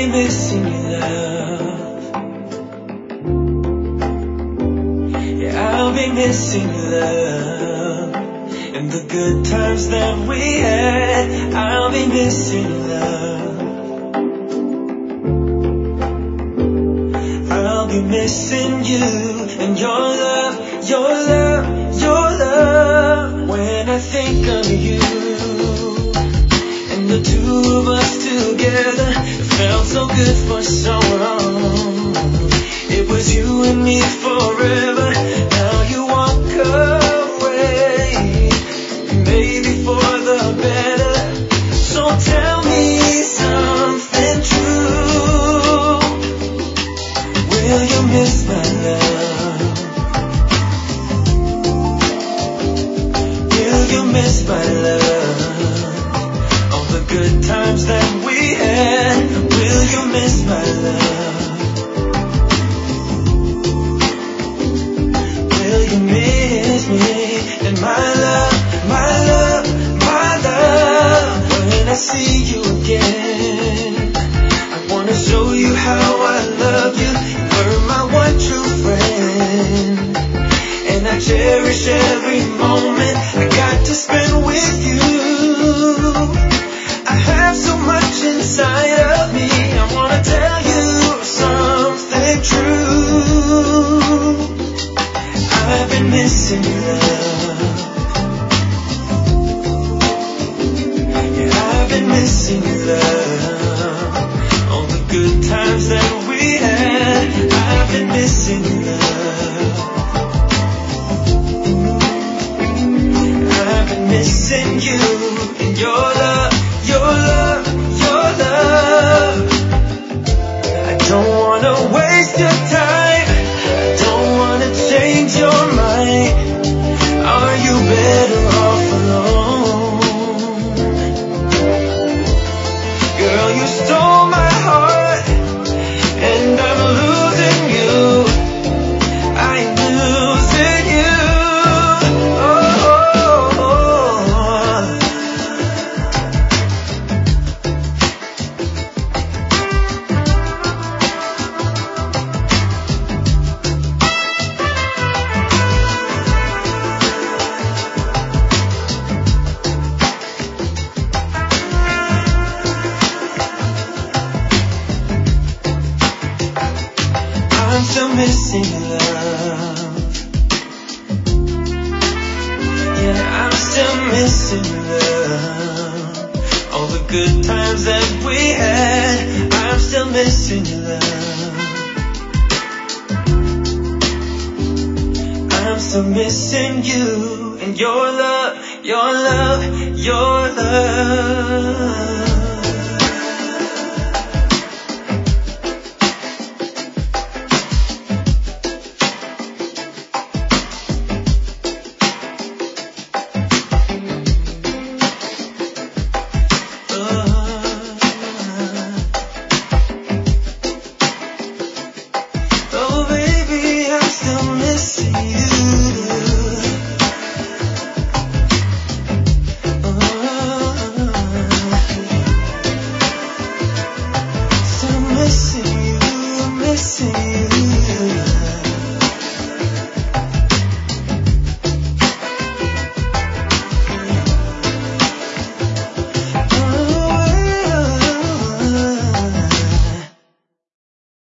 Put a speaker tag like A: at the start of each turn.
A: be missing your love. Yeah, I'll be missing your love. And the good times that we had, I'll be missing your love. I'll be missing you and your love, your love, your love. When I think of you and the two of us together, it felt so good for so long. It was you and me forever. Now you walk away, maybe for the better. So tell me something true. Will you miss my love? Will you miss my love? All the good times that we had. Will you miss my love? Will you miss me and my love, my love, my love? When I see you again, I wanna show you how I love you. You're my one true friend, and I cherish every moment I got to spend with you. I have so much inside of me, I wanna tell you something true. I've been missing your love. Yeah, I've been missing your love. All the good times that we had, I've been missing your love. I've been missing you and your love, your love, your love. I don't wanna waste your time, I don't wanna change your mind. Are you better off alone? Girl, you stole my heart, and I'm losing you. I'm losing you. I'm still missing your love. Yeah, I'm still missing your love. All the good times that we had, I'm still missing your love. I'm still missing you and your love, your love, your love.